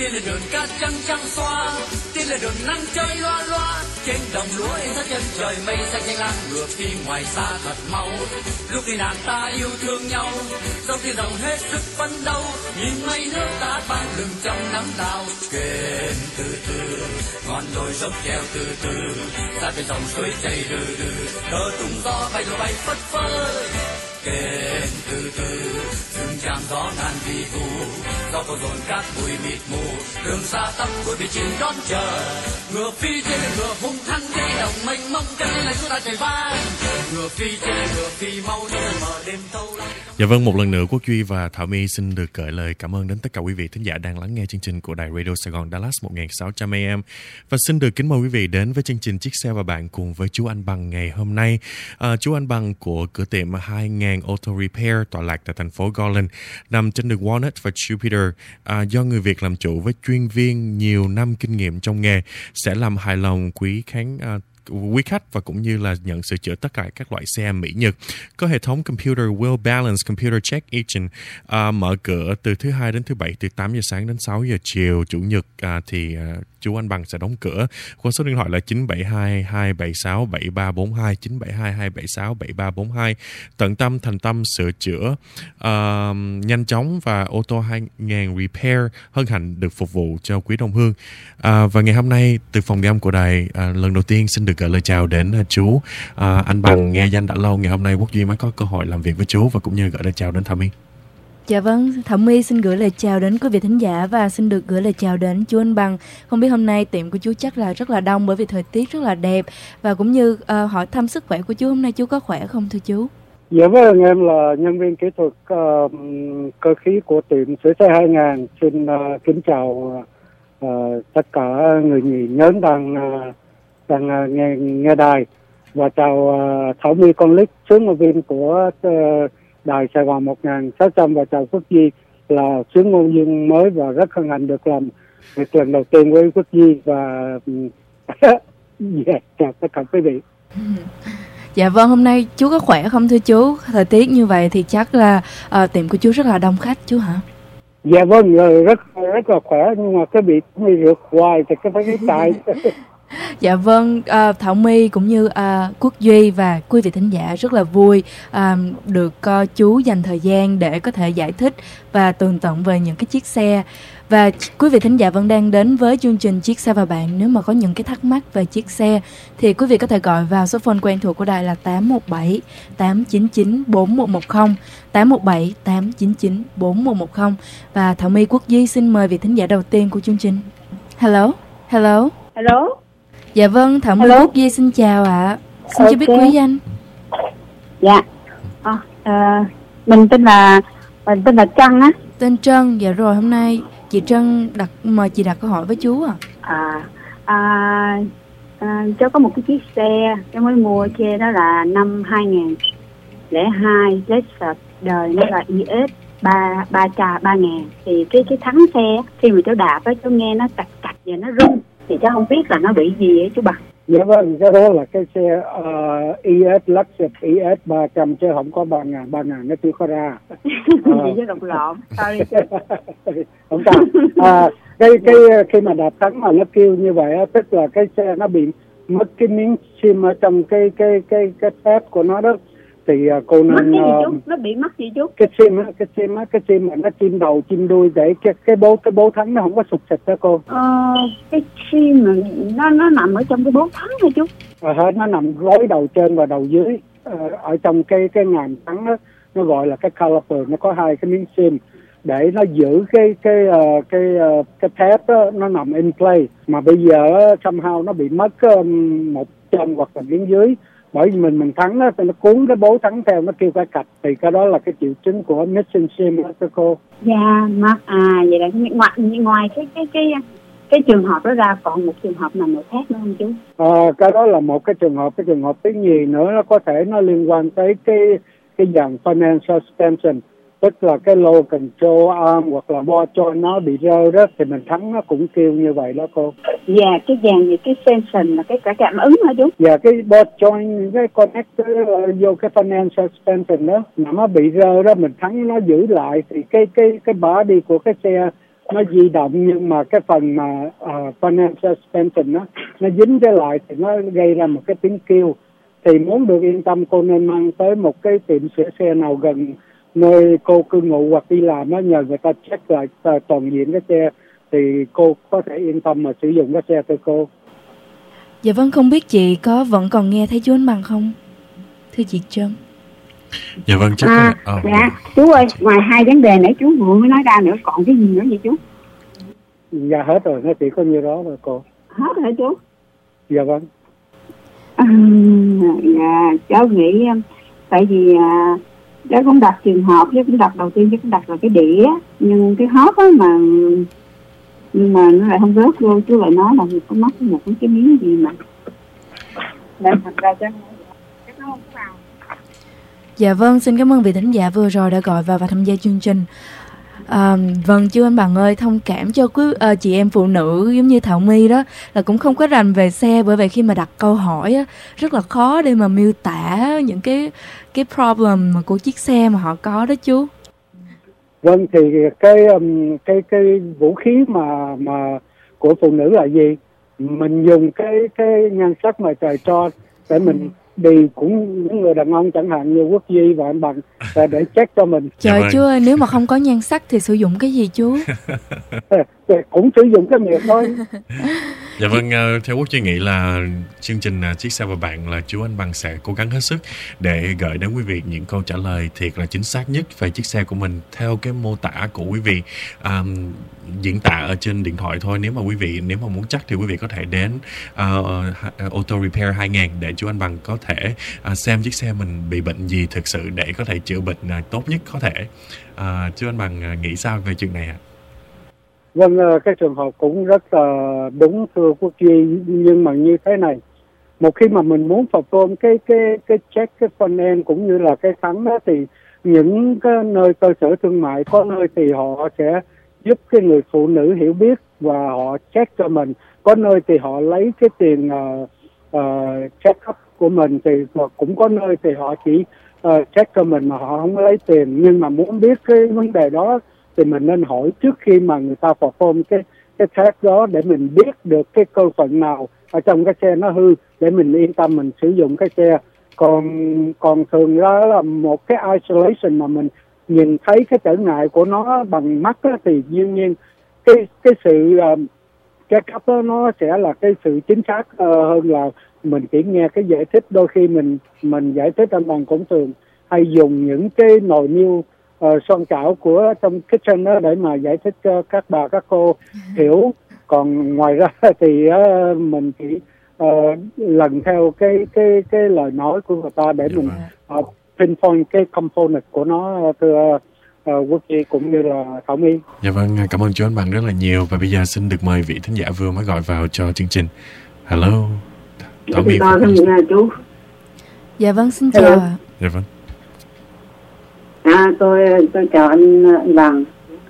Đi lên đường cát trắng trắng xóa, đi lên đường nắng chơi loa loa. Trên đồng lúa in ra chân trời mây xanh xanh lam, ngựa phi ngoài xa thật mau. Lúc đi nàng ta yêu thương nhau, dòng tiền rộng hết sức phấn đấu. Nhìn mây nước ta bay lừng trong nắng đào. Kênh từ từ, ngọn đồi dốc treo từ từ, ra bên dòng suối chảy từ từ, cờ tung gió bay rồi bay phất phới. Kênh từ từ, rừng tràm gió ngàn vì phù, gió có dồn cát bụi mịt mù, đường xa tăm cuối bị chìm đón chờ. Ngựa phi trên lưng ngựa hung hăng gây động mênh mông, chân lên chúng ta chạy vang. Ngựa phi trên lưng ngựa phi mau đi mở đêm thâu. Dạ vâng, một lần nữa Quốc Duy và Thảo My xin được gửi lời cảm ơn đến tất cả quý vị thính giả đang lắng nghe chương trình của đài Radio Sài Gòn Dallas 1600 AM. Và xin được kính mời quý vị đến với chương trình Chiếc Xe và Bạn cùng với chú Anh Bằng ngày hôm nay. Chú Anh Bằng của cửa tiệm 2000 Auto Repair tọa lạc tại thành phố Garland, nằm trên đường Walnut và Jupiter. Do người Việt làm chủ với chuyên viên nhiều năm kinh nghiệm trong nghề, sẽ làm hài lòng quý khách và cũng như là nhận sửa chữa tất cả các loại xe Mỹ Nhật. Có hệ thống computer Wheel Balance, Computer Check Engine, mở cửa từ thứ Hai đến thứ Bảy từ 8 giờ sáng đến 6 giờ chiều. Chủ nhật thì chú Anh Bằng sẽ đóng cửa. Qua số điện thoại là 972 276 7342, 972 276 7342. Tận tâm, thành tâm sửa chữa nhanh chóng và ô tô 2000 Repair hân hạnh được phục vụ cho quý đồng hương. Và ngày hôm nay từ phòng ghi âm của đài, lần đầu tiên xin được gửi lời chào đến chú anh Bằng. Nghe danh đã lâu, ngày hôm nay Quốc Duy mới có cơ hội làm việc với chú và cũng như gửi lời chào đến Thảo My. Dạ vâng, Thảo My xin gửi lời chào đến quý vị thính giả và xin được gửi lời chào đến chú Anh Bằng. Không biết hôm nay tiệm của chú chắc là rất là đông bởi vì thời tiết rất là đẹp, và cũng như hỏi thăm sức khỏe của chú, hôm nay chú có khỏe không thưa chú? Dạ vâng, em là nhân viên kỹ thuật cơ khí của tiệm sửa xe 2000. Xin kính chào tất cả người nhớn đang nghe đài, và chào Thảo My con Lít, sướng ngôn viên của đài Sài Gòn 1600, và chào Quốc Duy là sướng ngôn viên mới và rất hân hạnh được làm việc lần đầu tiên với Quốc Duy, và chào tất cả quý vị. Dạ vâng, hôm nay chú có khỏe không thưa chú? Thời tiết như vậy thì chắc là tiệm của chú rất là đông khách chú hả? Dạ vâng, rất là khỏe, nhưng mà cái bị rượt hoài thì cái phải tại. Dạ vâng, Thảo My cũng như Quốc Duy và quý vị thính giả rất là vui được chú dành thời gian để có thể giải thích và tường tận về những cái chiếc xe. Và quý vị thính giả vẫn đang đến với chương trình Chiếc Xe và Bạn. Nếu mà có những cái thắc mắc về chiếc xe thì quý vị có thể gọi vào số phone quen thuộc của đài là 817 899 4110, 817 899 4110. Và Thảo My, Quốc Duy xin mời vị thính giả đầu tiên của chương trình. Hello. Dạ vâng, Thảo My, Quốc Duy xin chào ạ. Xin cho biết quý danh. Dạ. Mình tên là Trân á. Tên Trân. Dạ rồi, hôm nay chị Trân mời chị đặt câu hỏi với chú Cháu có một cái chiếc xe, cháu mới mua xe đó là năm 2002 Lexus, đời nó là ES 3000. Thì cái thắng xe khi mà cháu đạp á, cháu nghe nó cạch cạch và nó rung, thì cháu không biết là nó bị gì ấy chú Bằng. Dạ vâng, cái đó là cái xe ES Lexus ES 300 chứ không có 3000 nó chưa có ra. Vậy chứ đọc lộn. Sorry. Không sao. Cái khi mà đạp thắng mà nó kêu như vậy á, tức là cái xe nó bị mất cái miếng sim ở trong cái thép của nó đó. Thì cô nên nó bị mất gì chú? Cái sim mà nó chim đầu chim đuôi để cái bố thắng nó không có sụp xịt đó cô. Cái sim mà nó nằm ở trong cái bố thắng hả chú? Nó nằm gối đầu trên và đầu dưới, ở trong cái ngàm thắng đó, nó gọi là cái caliper. Nó có hai cái miếng sim để nó giữ cái thép đó, nó nằm in place. Mà bây giờ somehow nó bị mất một chân hoặc là miếng dưới, bởi vì mình thắng đó, thì nó cuốn cái bố thắng theo, nó kêu cái cạch, thì cái đó là cái triệu chứng của missing sim đó cô. Dạ, vậy là ngoài cái trường hợp đó ra còn một trường hợp nào khác nữa không chú? Cái đó là một cái trường hợp thứ nhì nữa, nó có thể nó liên quan tới cái dàn financial suspension, tức là cái low control arm hoặc là ball joint nó bị rơi đó, thì mình thắng nó cũng kêu như vậy đó cô. Dạ, cái dàn gì, cái suspension là cái cảm ứng hả chú? Dạ, cái ball joint, cái connector vô cái financial suspension đó, nó bị rơi đó, mình thắng nó giữ lại thì cái body của cái xe nó di động, nhưng mà cái phần mà financial suspension nó dính cái lại thì nó gây ra một cái tiếng kêu. Thì muốn được yên tâm, cô nên mang tới một cái tiệm sửa xe nào gần nơi cô cư ngụ hoặc đi làm á, nhờ người ta check lại toàn diện cái xe thì cô có thể yên tâm mà sử dụng cái xe của cô. Dạ vâng, không biết chị vẫn còn nghe thấy chú Anh Bằng không, thưa chị Trân? Dạ vâng, chắc dạ chú ơi, ngoài hai vấn đề nãy chú vừa mới nói ra nữa, còn cái gì nữa vậy chú? Dạ hết rồi, nó chỉ có nhiêu đó rồi cô. Hết rồi hả chú? Dạ vâng. Dạ cháu nghĩ tại vì cháu cũng đặt trường hợp, cháu cũng đặt đầu tiên cháu cũng đặt là cái đĩa, nhưng cái hót á nhưng mà nó lại không rớt vô, chú lại nói là có mất một cái miếng gì mà nên thật ra chắc nó không có vào. Dạ vâng, xin cảm ơn vị thính giả vừa rồi đã gọi vào và tham gia chương trình. Vâng, chú Anh Bằng ơi, thông cảm cho chị em phụ nữ giống như Thảo My đó, là cũng không có rành về xe, bởi vậy khi mà đặt câu hỏi á, rất là khó để mà miêu tả những cái problem mà của chiếc xe mà họ có đó chú. Vâng, thì cái vũ khí mà của phụ nữ là gì? Mình dùng cái nhan sắc mà trời cho để mình đi, cũng những người đàn ông chẳng hạn như Quốc Duy và anh Bằng để check cho mình. Trời chú ơi, nếu mà không có nhan sắc thì sử dụng cái gì chú? Cũng sử dụng cái miệng thôi. Dạ vâng, theo Quốc Duy nghĩ là chương trình Chiếc Xe và Bạn là chú Anh Bằng sẽ cố gắng hết sức để gửi đến quý vị những câu trả lời thiệt là chính xác nhất về chiếc xe của mình theo cái mô tả của quý vị diễn tả ở trên điện thoại thôi. Nếu mà muốn chắc thì quý vị có thể đến Auto Repair 2000 để chú Anh Bằng có thể xem chiếc xe mình bị bệnh gì thực sự để có thể chữa bệnh tốt nhất có thể. Chú Anh Bằng nghĩ sao về chuyện này ạ? Vâng, cái trường hợp cũng rất là đúng thưa Quốc Duy, nhưng mà như thế này, một khi mà mình muốn perform cái check cái front end cũng như là cái thắng đó, thì những cái nơi cơ sở thương mại có nơi thì họ sẽ giúp cái người phụ nữ hiểu biết và họ check cho mình, có nơi thì họ lấy cái tiền check up của mình, thì cũng có nơi thì họ chỉ check cho mình mà họ không lấy tiền. Nhưng mà muốn biết cái vấn đề đó thì mình nên hỏi trước khi mà người ta perform cái test đó, để mình biết được cái cơ phận nào ở trong cái xe nó hư để mình yên tâm mình sử dụng cái xe. Còn thường đó là một cái isolation mà mình nhìn thấy cái trở ngại của nó bằng mắt đó, thì đương nhiên cái sự check up đó nó sẽ là cái sự chính xác hơn là mình chỉ nghe cái giải thích. Đôi khi mình giải thích anh Bằng cũng thường hay dùng những cái nồi niêu son chảo của trong kitchen đó để mà giải thích cho các bà các cô hiểu. Còn ngoài ra thì mình chỉ lần theo cái lời nói của người ta để mình pinpoint cái component của nó, thưa Quốc Duy cũng như là Thảo My. Dạ vâng, cảm ơn chú Anh Bằng rất là nhiều. Và bây giờ xin được mời vị thính giả vừa mới gọi vào cho chương trình. Hello, Thảo My. Chú. Dạ vâng, xin chào ạ. Dạ vâng. Tôi chào anh Bằng.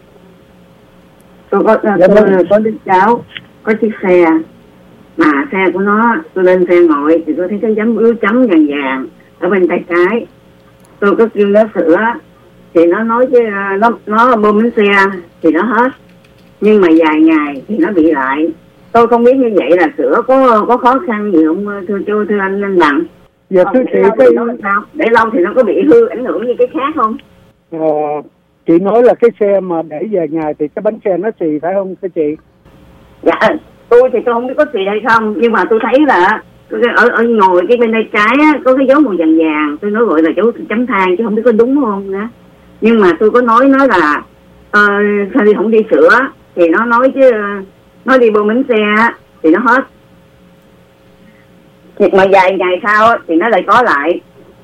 Tôi có đứa cháu có chiếc xe, mà xe của nó, tôi lên xe ngồi thì tôi thấy cái dấu chấm vàng vàng ở bên tay trái. Tôi có kêu nó sửa thì nó nói chứ nó bơm bánh xe thì nó hết, nhưng mà vài ngày thì nó bị lại. Tôi không biết như vậy là sửa có khó khăn gì không thưa anh Bằng? Dạ thưa chị, để lâu thì nó có bị hư ảnh hưởng như cái khác không? Chị nói là cái xe mà để vài ngày thì cái bánh xe nó xì phải không thưa chị? Dạ, tôi thì tôi không biết có xì hay không, nhưng mà tôi thấy là ở ngồi cái bên tay trái á, có cái dấu màu vàng vàng, tôi nói gọi là dấu chấm than chứ không biết có đúng không nữa. Nhưng mà tôi có nói nó là sao đi không đi sửa, thì nó nói chứ nó đi bơm bánh xe thì nó hết, mà vài ngày sau thì nó lại có lại.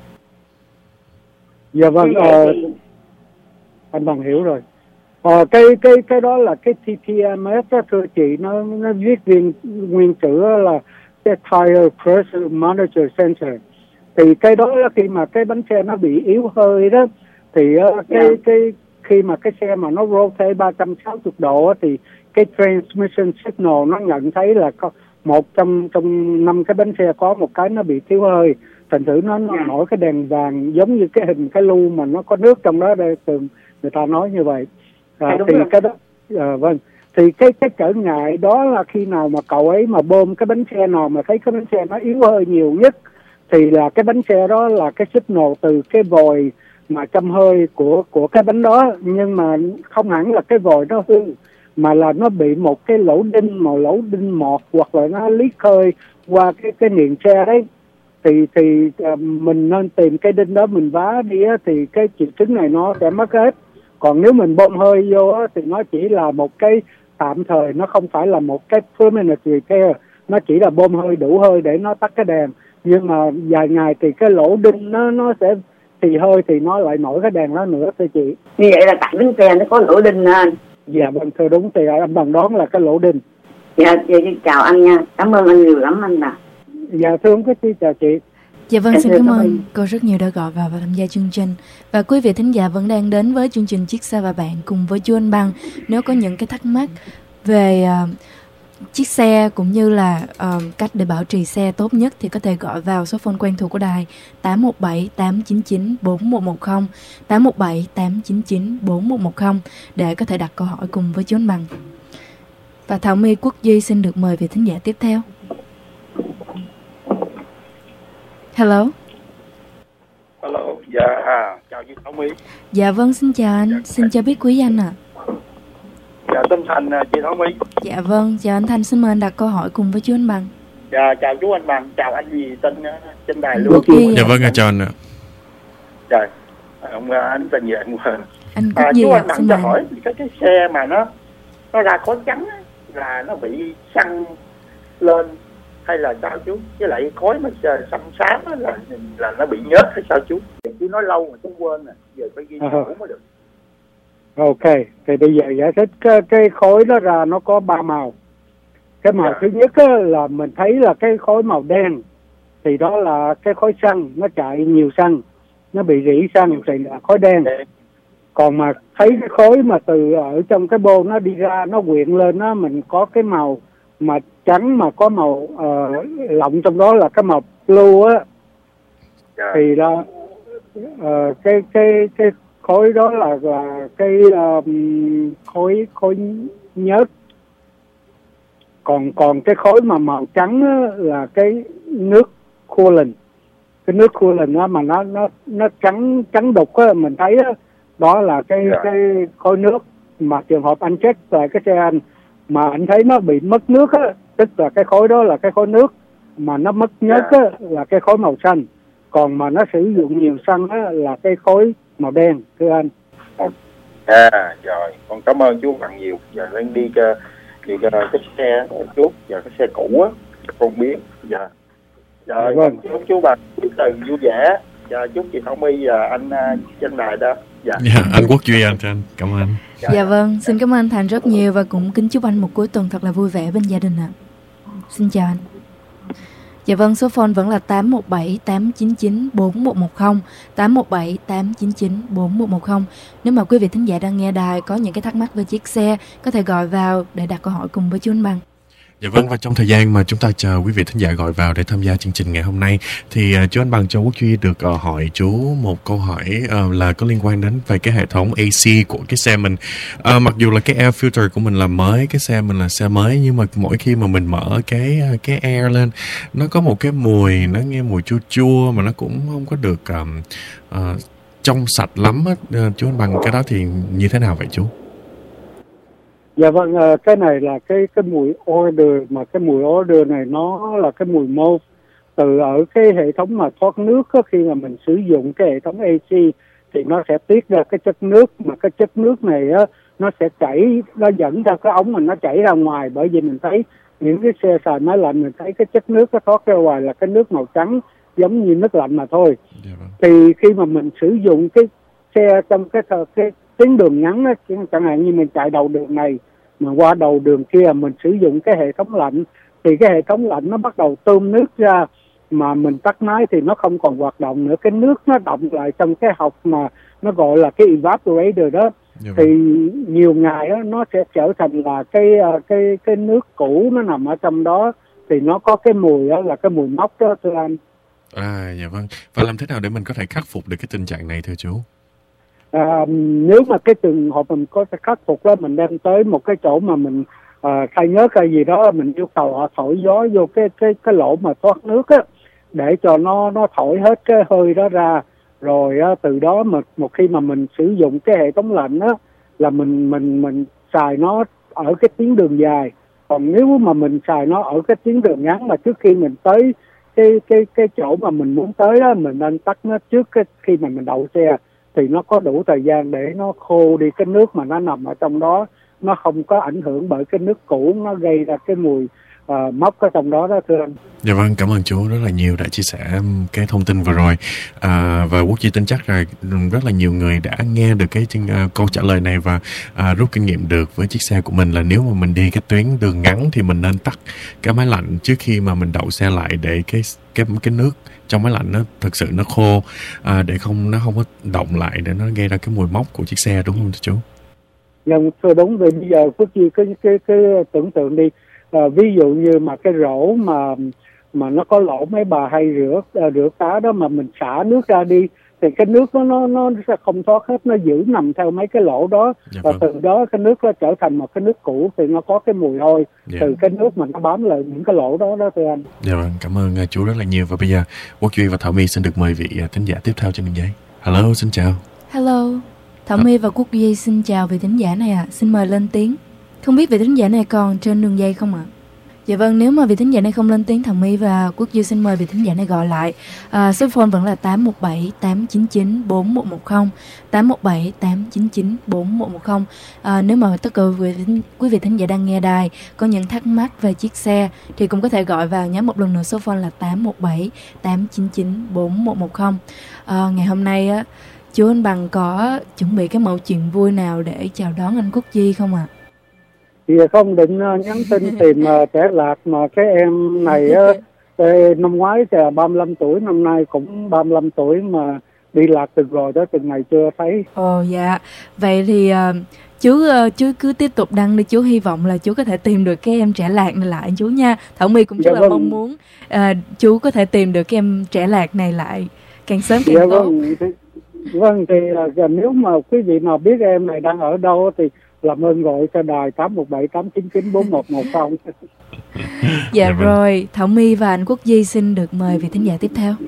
Dạ vâng, anh Bằng hiểu rồi. Cái đó là cái TPMS đó thưa chị, nó viết nguyên chữ là cái Tire Pressure Monitor Sensor. Thì cái đó là khi mà cái bánh xe nó bị yếu hơi đó, thì khi mà cái xe mà nó rotate 360 độ thì cái transmission signal nó nhận thấy là có một trong 5 cái bánh xe có một cái nó bị thiếu hơi, thành thử nó nổi cái đèn vàng giống như cái hình cái lu mà nó có nước trong đó. Đây thường người ta nói như vậy. Thì Vâng, thì cái trở ngại đó là khi nào mà cậu ấy mà bơm cái bánh xe nào mà thấy cái bánh xe nó yếu hơi nhiều nhất, thì là cái bánh xe đó là cái signal từ cái vòi mà châm hơi của cái bánh đó, nhưng mà không hẳn là cái vòi nó hư, mà là nó bị một cái lỗ đinh mọt, hoặc là nó leak hơi qua cái niền xe đấy. Thì mình nên tìm cái đinh đó mình vá đi á, thì cái triệu chứng này nó sẽ mất hết. Còn nếu mình bơm hơi vô á, thì nó chỉ là một cái tạm thời, nó không phải là một cái permanent repair, nó chỉ là bơm hơi đủ hơi để nó tắt cái đèn. Nhưng mà vài ngày thì cái lỗ đinh nó sẽ thì hơi thì nó lại nổi cái đèn đó nữa thưa chị. Như vậy là tại bánh xe nó có lỗ đinh anh. Dạ vâng thưa, đúng, thì anh bằng đoán là cái lỗ đinh. Dạ chào anh nha, cảm ơn anh nhiều lắm anh ạ. Dạ thưa ông chào chị. Dạ vâng, xin cảm ơn cô rất nhiều đã gọi vào và tham gia chương trình. Và quý vị thính giả vẫn đang đến với chương trình Chiếc Xe và Bạn cùng với chú Anh Băng. Nếu có những cái thắc mắc về chiếc xe cũng như là cách để bảo trì xe tốt nhất thì có thể gọi vào số phone quen thuộc của đài 817 899 4110, 817 899 4110 để có thể đặt câu hỏi cùng với chú Anh Bằng. Và Thảo My, Quốc Duy xin được mời vị thính giả tiếp theo. Hello. Hello, dạ, chào chị Thảo My. Dạ vâng, xin chào anh, xin cho biết quý anh ạ. Dạ, tên Thành, chị Thảo My. Dạ vâng, chào anh Thành, xin mời anh đặt câu hỏi cùng với chú Anh Bằng. Dạ, chào chú Anh Bằng, chào anh gì tên trên đài luôn. Dạ vâng, chào anh ạ. Dạ, anh tên gì anh quên. Anh Quốc Duy chú ạ, anh Bằng xin cho mời. hỏi cái xe mà nó ra khói trắng á, là nó bị xăng lên hay là sao chú? Với lại khói mà xăm xám á là nó bị nhớt hay sao chú? Chú nói lâu mà chú quên rồi, giờ phải ghi sổ mới được. Ok, thì bây giờ giải thích cái khói đó ra nó có 3 màu. Cái màu thứ nhất á, là mình thấy là cái khói màu đen, thì đó là cái khói xăng, nó chạy nhiều xăng, nó bị rỉ xăng thì là khói đen. Còn mà thấy cái khói mà từ ở trong cái bô nó đi ra, nó quyện lên á, mình có cái màu mà trắng mà có màu lọng trong đó là cái màu blue á, thì là cái khói đó là cái khói nhớt. Còn cái khói mà màu trắng á, là cái nước coolant. Cái nước coolant đó mà nó trắng đục á, mình thấy á, đó là cái khói nước. Mà trường hợp anh check lại cái xe anh mà anh thấy nó bị mất nước á, tức là cái khói đó là cái khói nước, mà nó mất nhớt á, là cái khói màu xanh. Còn mà nó sử dụng nhiều xăng á, là cái khói màu đen thưa anh. Rồi, con cảm ơn chú Bằng nhiều. Giờ lên đi cái xe chú, giờ cái xe cũ á, con biết. Dạ. Rồi, vâng. Chúc chú Bằng từ vui vẻ. Dạ, chúc chị Thảo My và anh trên đài đó. Dạ. Anh Quốc Duy, anh cảm ơn. Dạ vâng, xin cảm ơn anh Thành rất nhiều và cũng kính chúc anh một cuối tuần thật là vui vẻ bên gia đình ạ. Xin chào anh. Dạ vâng, số phone vẫn là 817 899 4110, 817 899 4110. Nếu mà quý vị thính giả đang nghe đài có những cái thắc mắc về chiếc xe, có thể gọi vào để đặt câu hỏi cùng với chú Anh Bằng. Dạ vâng, và trong thời gian mà chúng ta chờ quý vị thính giả gọi vào để tham gia chương trình ngày hôm nay thì chú Anh Bằng cho Quốc Duy được hỏi chú một câu hỏi là có liên quan đến về cái hệ thống AC của cái xe mình. Mặc dù là cái air filter của mình là mới, cái xe mình là xe mới, nhưng mà mỗi khi mà mình mở cái air lên, nó có một cái mùi, nó nghe mùi chua chua mà nó cũng không có được trong sạch lắm á. Chú Anh Bằng, cái đó thì như thế nào vậy chú? Dạ vâng, cái này là cái mùi order, mà cái mùi order này nó là cái mùi mauve từ ở cái hệ thống mà thoát nước á. Khi mà mình sử dụng cái hệ thống AC thì nó sẽ tiết ra cái chất nước, mà cái chất nước này á, nó sẽ chảy, nó dẫn ra cái ống mình, nó chảy ra ngoài. Bởi vì mình thấy những cái xe xài máy lạnh, mình thấy cái chất nước nó thoát ra ngoài là cái nước màu trắng giống như nước lạnh mà thôi. Thì khi mà mình sử dụng cái xe trong cái tuyến đường ngắn á, chẳng hạn như mình chạy đầu đường này mà qua đầu đường kia, mình sử dụng cái hệ thống lạnh, thì cái hệ thống lạnh nó bắt đầu tươm nước ra, mà mình tắt máy thì nó không còn hoạt động nữa. Cái nước nó đọng lại trong cái hộc mà nó gọi là cái evaporator đó. Thì nhiều ngày á, nó sẽ trở thành là cái nước cũ nó nằm ở trong đó, thì nó có cái mùi đó là cái mùi mốc đó thưa anh. Dạ vâng. Và làm thế nào để mình có thể khắc phục được cái tình trạng này thưa chú? Nếu mà cái trường hợp mình có thể khắc phục đó, mình đem tới một cái chỗ mà mình khai nhớt hay gì đó, mình yêu cầu họ thổi gió vô cái lỗ mà thoát nước á, để cho nó thổi hết cái hơi đó ra, rồi từ đó mà một khi mà mình sử dụng cái hệ thống lạnh á, là mình xài nó ở cái tuyến đường dài. Còn nếu mà mình xài nó ở cái tuyến đường ngắn, mà trước khi mình tới cái chỗ mà mình muốn tới đó, mình nên tắt nó trước khi mà mình đậu xe, thì nó có đủ thời gian để nó khô đi cái nước mà nó nằm ở trong đó, nó không có ảnh hưởng bởi cái nước cũ, nó gây ra cái mùi mốc ở trong đó thưa anh. Dạ vâng, cảm ơn chú rất là nhiều đã chia sẻ cái thông tin vừa rồi. Và Quốc Duy tin chắc là rất là nhiều người đã nghe được cái câu trả lời này và rút kinh nghiệm được với chiếc xe của mình, là nếu mà mình đi cái tuyến đường ngắn thì mình nên tắt cái máy lạnh trước khi mà mình đậu xe lại, để cái nước trong máy lạnh nó thực sự nó khô, để nó không có động lại, để nó gây ra cái mùi mốc của chiếc xe, đúng không chú? Vâng, thưa đúng. Rồi bây giờ Quốc Duy cái tưởng tượng đi, ví dụ như mà cái rổ mà nó có lỗ mấy bà hay rửa cá đó, mà mình xả nước ra đi thì cái nước nó sẽ không thoát hết, nó giữ nằm theo mấy cái lỗ đó. Dạ và vâng. từ đó cái nước nó trở thành một cái nước cũ, thì nó có cái mùi hôi từ cái nước mà nó bám lại những cái lỗ đó thưa anh. Dạ vâng, cảm ơn chú rất là nhiều. Và bây giờ Quốc Duy và Thảo My xin được mời vị thính giả tiếp theo trên đường dây. Hello, xin chào. Hello, Thảo My và Quốc Duy xin chào vị thính giả này ạ. Xin mời lên tiếng. Không biết vị thính giả này còn trên đường dây không ạ? Dạ vâng, nếu mà vị thính giả này không lên tiếng, Thảo My và Quốc Duy xin mời vị thính giả này gọi lại. Số phone vẫn là 817 899 4110, 817 899 4110. Nếu mà tất cả quý vị thính giả đang nghe đài có những thắc mắc về chiếc xe thì cũng có thể gọi vào nhé. Một lần nữa số phone là 817 899 4110. Ngày hôm nay á, chú anh Bằng có chuẩn bị cái mẩu chuyện vui nào để chào đón anh Quốc Duy không ạ? Thì không định nhắn tin tìm trẻ lạc, mà cái em này năm ngoái thì 35 tuổi, năm nay cũng 35 tuổi mà đi lạc từ rồi đó, từng ngày chưa thấy. Ồ dạ, vậy thì chú cứ tiếp tục đăng đi, chú hy vọng là chú có thể tìm được cái em trẻ lạc này lại chú nha. Thảo My cũng rất là mong muốn chú có thể tìm được cái em trẻ lạc này lại càng sớm càng tốt. Vâng, thì nếu mà quý vị nào biết em này đang ở đâu thì làm ơn gọi cho đài 817 899 4110. Dạ rồi, Thảo My và anh Quốc Duy xin được mời vị thính giả tiếp theo.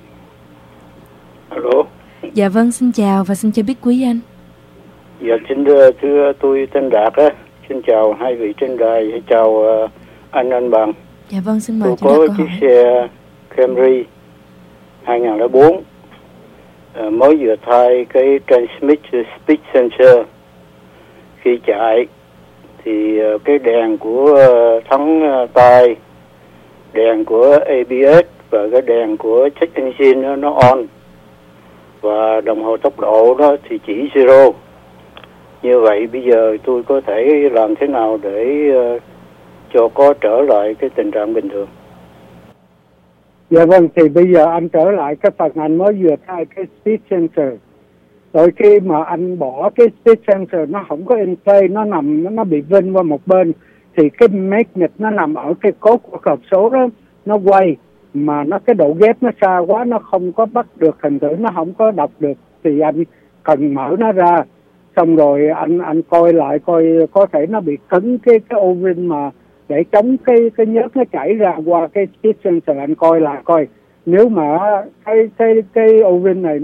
Alo. Dạ vâng, xin chào và xin cho biết quý anh. Dạ thưa tôi tên Đạt á, xin chào hai vị trên đài, chào anh Bằng. Dạ vâng, xin mời chú Đạt. Tôi có chiếc xe Camry 2004, mới vừa thay cái transmission speed sensor. Khi chạy thì cái đèn của thắng tay, đèn của ABS và cái đèn của check engine nó on, và đồng hồ tốc độ đó thì chỉ zero. Như vậy bây giờ tôi có thể làm thế nào để cho có trở lại cái tình trạng bình thường? Dạ vâng, thì bây giờ anh trở lại cái phần anh mới vừa thay cái speed sensor. Rồi khi mà anh bỏ cái speed sensor nó không có in play, nó bị vinh qua một bên, thì cái magnet nó nằm ở cái cốt của hộp số đó, nó quay mà cái độ ghép nó xa quá, nó không có bắt được hình tượng, nó không có đọc được, thì anh cần mở nó ra, xong rồi anh coi lại coi có thể nó bị cứng cái o-ring mà để chống cái nhớt nó chảy ra qua cái speed sensor. Anh coi lại coi nếu mà cái o-ring này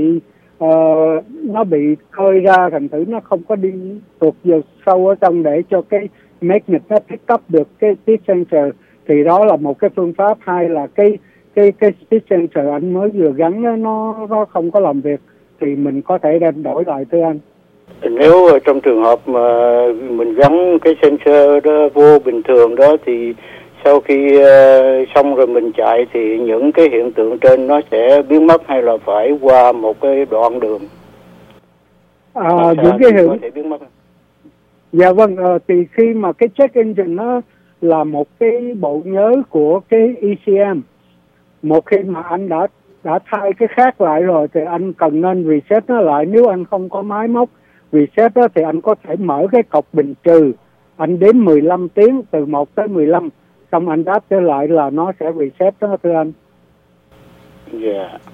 nó bị khơi ra, thành thử nó không có đi tuột vào sâu ở trong để cho cái magnet nó pick up được cái speed sensor, thì đó là một cái phương pháp. Hai là cái speed sensor anh mới vừa gắn nó không có làm việc, thì mình có thể đem đổi lại thưa anh. Nếu trong trường hợp mà mình gắn cái sensor đó vô bình thường đó, thì sau khi xong rồi mình chạy thì những cái hiện tượng trên nó sẽ biến mất, hay là phải qua một cái đoạn đường? Những cái hiện có thể biến mất. Dạ vâng, thì khi mà cái check engine nó là một cái bộ nhớ của cái ECM. Một khi mà anh đã thay cái khác lại rồi thì anh cần nên reset nó lại. Nếu anh không có máy móc reset đó thì anh có thể mở cái cọc bình trừ, anh đếm 15 tiếng từ 1 tới 15, xong anh đáp trở lại là nó sẽ reset đó thưa anh. Dạ.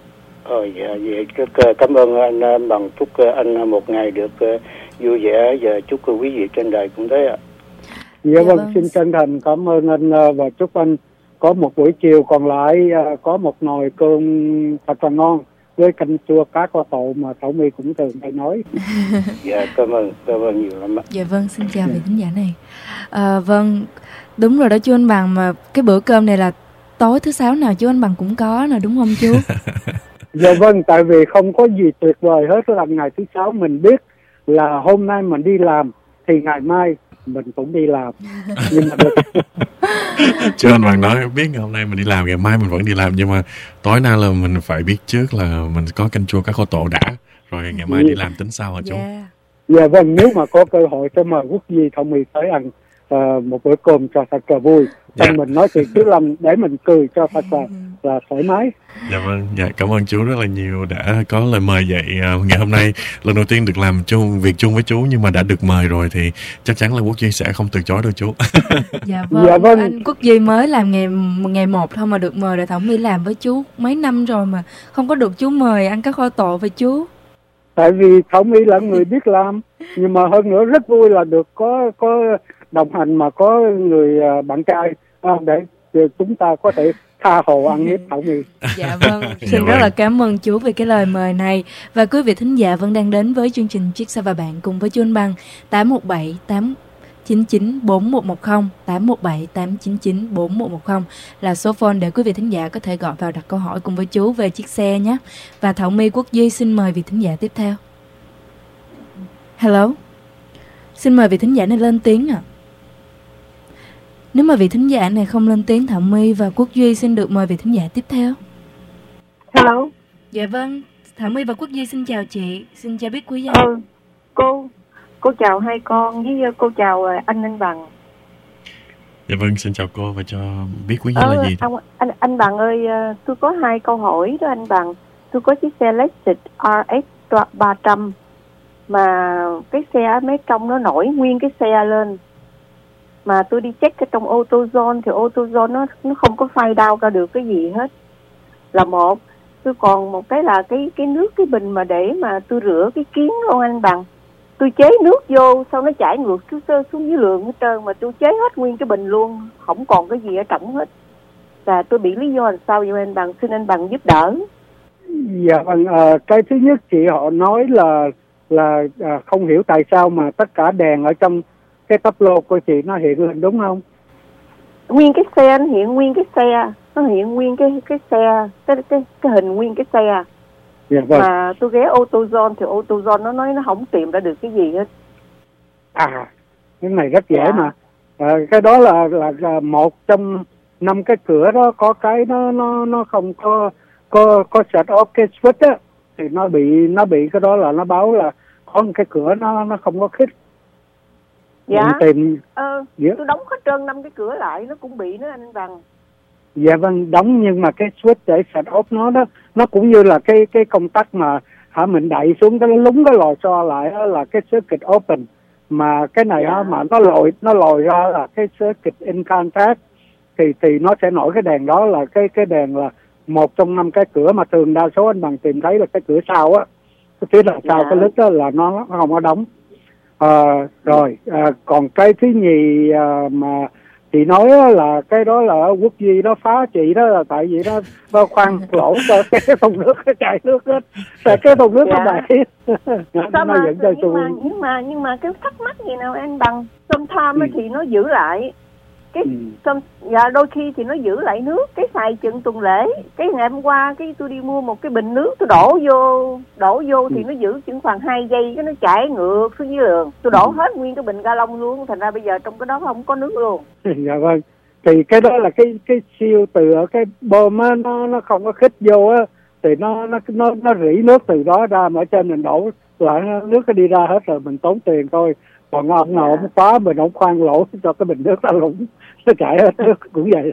Dạ, vậy cảm ơn anh Bằng, chúc anh một ngày được vui vẻ và chúc quý vị trên đài cũng thế ạ. Dạ vâng, xin chân thành cảm ơn anh và chúc anh có một buổi chiều còn lại có một nồi cơm thật là ngon với canh chua cá kho tộ mà Thảo My cũng thường hay nói. Dạ, cảm ơn nhiều lắm ạ. Dạ vâng, xin chào vị thính giả này. Vâng, đúng rồi đó chú anh Bằng, mà cái bữa cơm này là tối thứ sáu nào chú anh Bằng cũng có nè, đúng không chú? Dạ vâng, tại vì không có gì tuyệt vời hết là ngày thứ sáu mình biết là hôm nay mình đi làm thì ngày mai mình cũng đi làm. Nhưng mà được. Chứ anh Bằng nói biết ngày hôm nay mình đi làm, ngày mai mình vẫn đi làm, nhưng mà tối nay là mình phải biết trước là mình có canh chua cá kho tộ đã, rồi ngày mai đi làm tính sau hả chú? Dạ vâng, nếu mà có cơ hội sẽ mời Quốc Duy Thảo My tới ăn một bữa cơm cho thật là vui. Xong mình nói chuyện chứ làm để mình cười cho thật là thoải mái. Dạ vâng, dạ cảm ơn chú rất là nhiều đã có lời mời vậy. Ngày hôm nay lần đầu tiên được làm việc chung với chú, nhưng mà đã được mời rồi thì chắc chắn là Quốc Duy sẽ không từ chối đâu chú. Dạ vâng, anh Quốc Duy mới làm ngày 1 thôi mà được mời, rồi Thảo My làm với chú mấy năm rồi mà không có được chú mời ăn cá kho tộ với chú. Tại vì Thảo My là người biết làm, nhưng mà hơn nữa rất vui là được có đồng hành mà có người bạn trai để chúng ta có thể tha hồ ăn hiếp Thảo My. Dạ vâng, xin rất là cảm ơn chú vì cái lời mời này. Và quý vị thính giả vẫn đang đến với chương trình Chiếc Xe và Bạn cùng với chú anh Bằng. 817-899-4110 817-899-4110 là số phone để quý vị thính giả có thể gọi vào đặt câu hỏi cùng với chú về chiếc xe nhé. Và Thảo My, Quốc Duy xin mời vị thính giả tiếp theo. Hello, xin mời vị thính giả này lên tiếng ạ. Nếu mà vị thính giả này không lên tiếng, Thảo My và Quốc Duy xin được mời vị thính giả tiếp theo. Hello. Dạ vâng, Thảo My và Quốc Duy xin chào chị, xin chào biết quý gia. Cô chào hai con với cô chào anh Bằng. Dạ vâng, xin chào cô và cho biết quý gia là gì. Anh Bằng ơi, tôi có 2 câu hỏi đó anh Bằng. Tôi có chiếc xe Lexus RX 300 mà cái xe mấy trong nó nổi nguyên cái xe lên. Mà tôi đi check cái trong AutoZone thì AutoZone nó không có file down ra được cái gì hết. Là một. Tôi còn một cái là cái nước, cái bình mà để mà tôi rửa cái kiến luôn anh Bằng. Tôi chế nước vô sau nó chảy ngược xuống dưới lượng hết trơn, mà tôi chế hết nguyên cái bình luôn, không còn cái gì ở trong hết. Và tôi bị lý do làm sao vậy anh Bằng, xin anh Bằng giúp đỡ. Dạ vâng, cái thứ nhất chị họ nói là không hiểu tại sao mà tất cả đèn ở trong cái tắp lô của chị nó hiện lên, đúng không? Nguyên cái xe nó hiện nguyên cái xe, nó hiện nguyên cái xe, cái hình nguyên cái xe. Dạ vâng. Mà tôi ghé AutoZone thì AutoZone nó nói nó không tìm ra được cái gì hết. Cái này rất dễ mà. Cái đó là một trong 5 cái cửa đó, có cái nó không có set off cái switch á, thì nó bị cái đó là nó báo là có một cái cửa nó không có khít. Dạ. Tìm... tôi đóng hết trơn 5 cái cửa lại nó cũng bị nữa anh Bằng. Dạ vâng, đóng, nhưng mà cái switch để set off nó đó, nó cũng như là cái công tắc mà mình đẩy xuống cái lúng cái lò xo lại đó là cái circuit open, mà cái này đó mà nó lòi ra là cái circuit incandescent thì nó sẽ nổi cái đèn đó, là cái đèn là một trong 5 cái cửa mà thường đa số anh Bằng tìm thấy là cái cửa sau á, cái phía đằng sau cái lít đó là nó không có đóng. Còn cái thứ nhì mà chị nói là cái đó là Quốc Duy đó phá chị đó, là tại vì nó khoan lỗ cho cái thùng nước nó chảy nước hết, tại cái thùng nước nó đầy. Nhưng mà cái thắc mắc gì nào anh Bằng, sometimes thì nó giữ lại cái đôi khi thì nó giữ lại nước, cái xài chừng tuần lễ, cái ngày hôm qua cái tôi đi mua một cái bình nước tôi đổ vô thì nó giữ chừng khoảng 2 giây cái nó chảy ngược xuống dưới đường, tôi đổ hết nguyên cái bình galon luôn, thành ra bây giờ trong cái đó không có nước luôn. Dạ vâng, thì cái đó là cái siêu từ ở cái bơm á, nó không có khít vô á, thì nó rỉ nước từ đó ra, mà ở trên mình đổ lại nước nó đi ra hết rồi mình tốn tiền thôi. Còn ông nào ông phá mình ông khoan lỗ cho cái bình nước nó lũng, nó chảy hết nước cũng vậy.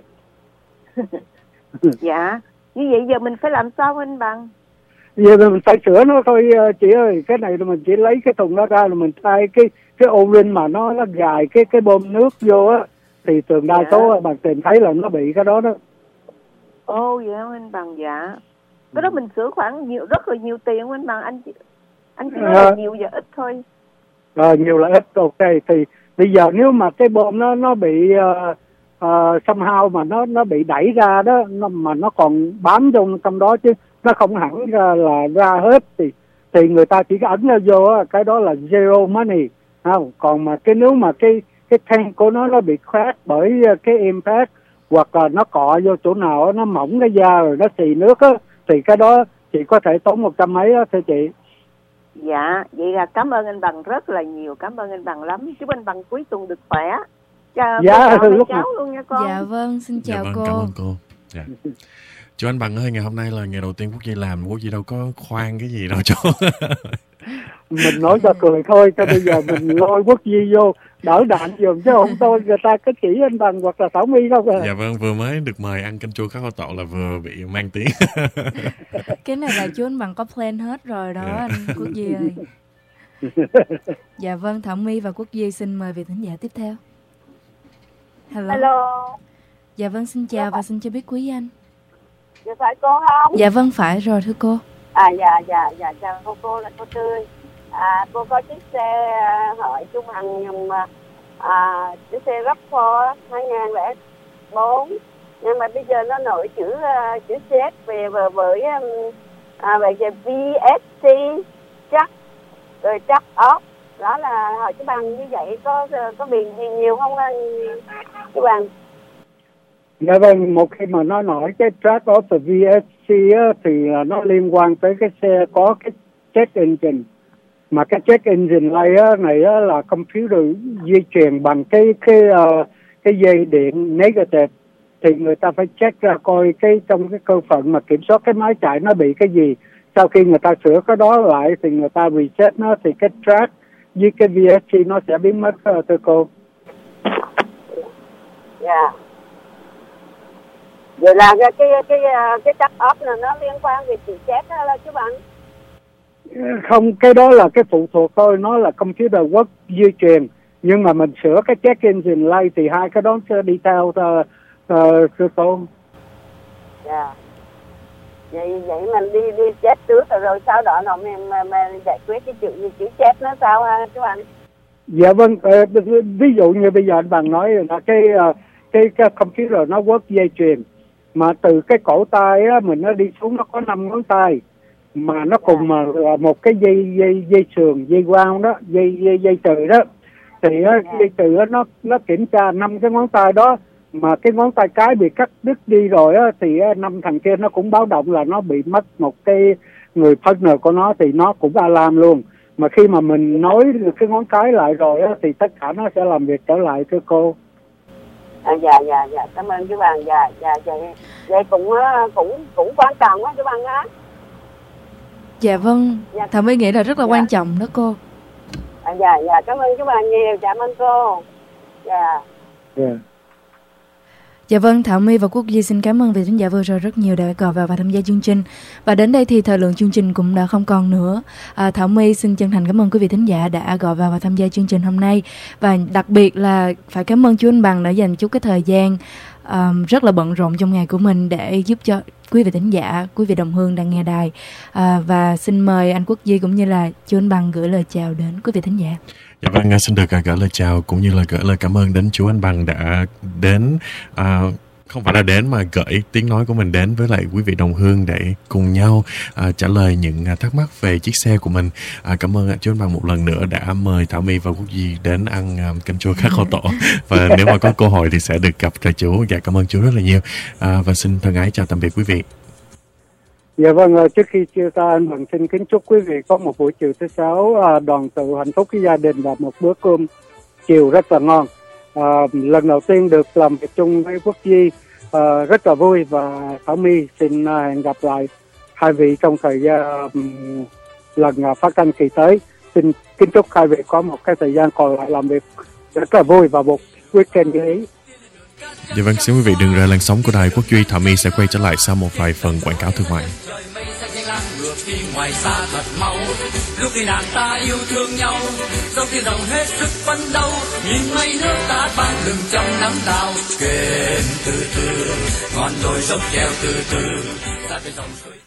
Dạ, như vậy giờ mình phải làm sao anh Bằng? Giờ mình phải sửa nó thôi chị ơi, cái này là mình chỉ lấy cái thùng đó ra là mình thay cái ô rin mà nó gài cái bơm nước vô á, thì thường đa số bạn tìm thấy là nó bị cái đó đó. Vậy anh Bằng. Cái đó mình sửa khoảng rất là nhiều tiền anh Bằng, anh chỉ nói là nhiều và ít thôi. Nhiều là ít, ok. Thì bây giờ nếu mà cái bom nó bị somehow mà nó bị đẩy ra đó, mà nó còn bám trong đó chứ nó không hẳn ra hết thì người ta chỉ ấn vô cái đó là zero money, không? Còn mà nếu mà cái tank của nó bị crack bởi cái impact, hoặc là nó cọ vô chỗ nào nó mỏng cái da rồi nó xì nước á, thì cái đó chị có thể tốn 100 mấy á thưa chị. Dạ, vậy là cảm ơn anh Bằng rất là nhiều, cảm ơn anh Bằng lắm. Chúc anh Bằng cuối tuần được khỏe. Dạ, lúc cháu luôn nha con. Dạ vâng, xin chào cô. Cảm ơn cô. Dạ. Chú anh Bằng ơi, ngày hôm nay là ngày đầu tiên Quốc Duy làm, Quốc Duy đâu có khoan cái gì đâu chú. Mình nói cho cười thôi, cho bây giờ mình lôi Quốc Duy vô đỡ đạn giùm, chứ không thôi người ta cứ chỉ anh Bằng hoặc là Thảo My không à. Dạ vâng, vừa mới được mời ăn canh chua khá kho tộ là vừa bị mang tiếng. Cái này là chú anh Bằng có plan hết rồi đó anh Quốc Duy ơi. Dạ vâng, Thảo My và Quốc Duy xin mời vị thính giả tiếp theo. Hello. Dạ vâng, xin chào và xin cho biết quý anh. Dạ phải cô không? Dạ vâng, phải rồi thưa cô. Dạ chào cô là cô Tươi. Cô có chiếc xe hỏi chú Hằng nhầm chiếc xe RAV4 2004, nhưng mà bây giờ nó nổi chữ Z về với về VSC chắc rồi chắc off. Đó là hỏi chú Bằng như vậy có biển gì nhiều không chú Bằng? Dạ vâng, một khi mà nó nói cái track of the VSC á, thì nó liên quan tới cái xe có cái check engine. Mà cái check engine này á, là computer di truyền bằng cái dây điện negative, thì người ta phải check ra coi cái trong cái cơ phận mà kiểm soát cái máy chạy nó bị cái gì. Sau khi người ta sửa cái đó lại thì người ta reset nó, thì cái track với cái VSC nó sẽ biến mất thưa cô. Dạ. Vậy là cái chắc off là nó liên quan về chữ chết đó là chú Bằng? Không, cái đó là cái phụ thuộc thôi, nó là computer work di truyền, nhưng mà mình sửa cái check engine light thì hai cái đó sẽ đi theo thưa cô. Dạ. Vậy mình đi chết trước rồi sau đó nó mình giải quyết cái chữ chết nó sao ha chú Bằng? Dạ vâng, ví dụ như bây giờ anh Bằng nói là cái computer nó work dây chuyền, mà từ cái cổ tay á mình nó đi xuống nó có 5 ngón tay, mà nó cùng mà một cái dây sườn, dây wound đó, dây trừ đó, thì dây trừ đó, nó kiểm tra 5 cái ngón tay đó, mà cái ngón tay cái bị cắt đứt đi rồi á, thì 5 thằng kia nó cũng báo động là nó bị mất một cái người partner của nó, thì nó cũng alarm luôn. Mà khi mà mình nối cái ngón cái lại rồi á, thì tất cả nó sẽ làm việc trở lại thưa cô. Dạ, cảm ơn chú Bằng. Dạ, vậy cũng quan trọng quá chú Bằng á. Dạ vâng, Thảo My nghĩ là rất là quan trọng đó cô. Dạ, cảm ơn chú Bằng nhiều, cảm ơn cô. Dạ. Dạ vâng, Thảo My và Quốc Duy xin cảm ơn vị thính giả vừa rồi rất nhiều đã gọi vào và tham gia chương trình. Và đến đây thì thời lượng chương trình cũng đã không còn nữa. Thảo My xin chân thành cảm ơn quý vị thính giả đã gọi vào và tham gia chương trình hôm nay. Và đặc biệt là phải cảm ơn chú anh Bằng đã dành chút cái thời gian rất là bận rộn trong ngày của mình để giúp cho quý vị thính giả, quý vị đồng hương đang nghe đài. Và xin mời anh Quốc Duy cũng như là chú anh Bằng gửi lời chào đến quý vị thính giả. Dạ vâng, xin được gửi lời chào cũng như là gửi lời cảm ơn đến chú anh Bằng đã đến, không phải là đến mà gửi tiếng nói của mình đến với lại quý vị đồng hương để cùng nhau trả lời những thắc mắc về chiếc xe của mình. Cảm ơn chú anh Bằng một lần nữa đã mời Thảo My và Quốc Duy đến ăn canh chua khá kho tộ, và nếu mà có cơ hội thì sẽ được gặp lại chú. Dạ, cảm ơn chú rất là nhiều, và xin thân ái chào tạm biệt quý vị. Dạ vâng, trước khi chia tay anh Bằng xin kính chúc quý vị có một buổi chiều thứ sáu đoàn tụ hạnh phúc với gia đình và một bữa cơm chiều rất là ngon. Lần đầu tiên được làm việc chung với Quốc Duy rất là vui, và Thảo My xin hẹn gặp lại hai vị trong thời gian lần phát thanh kỳ tới. Xin kính chúc hai vị có một cái thời gian còn lại làm việc rất là vui và một weekend như ý. Dạ vâng, xin quý vị đừng rời làn sóng của đài Quốc Duy. Thảo My sẽ quay trở lại sau một vài phần quảng cáo thương mại. Ngoài xa thật mau, lúc khi nàng ta yêu thương nhau, dòng tiếng rồng hết sức phấn đấu, nhìn mây nước ta ban lưng trong nắng đào, kềnh từ từ ngọn đồi dốc treo từ từ ra cái dòng suối.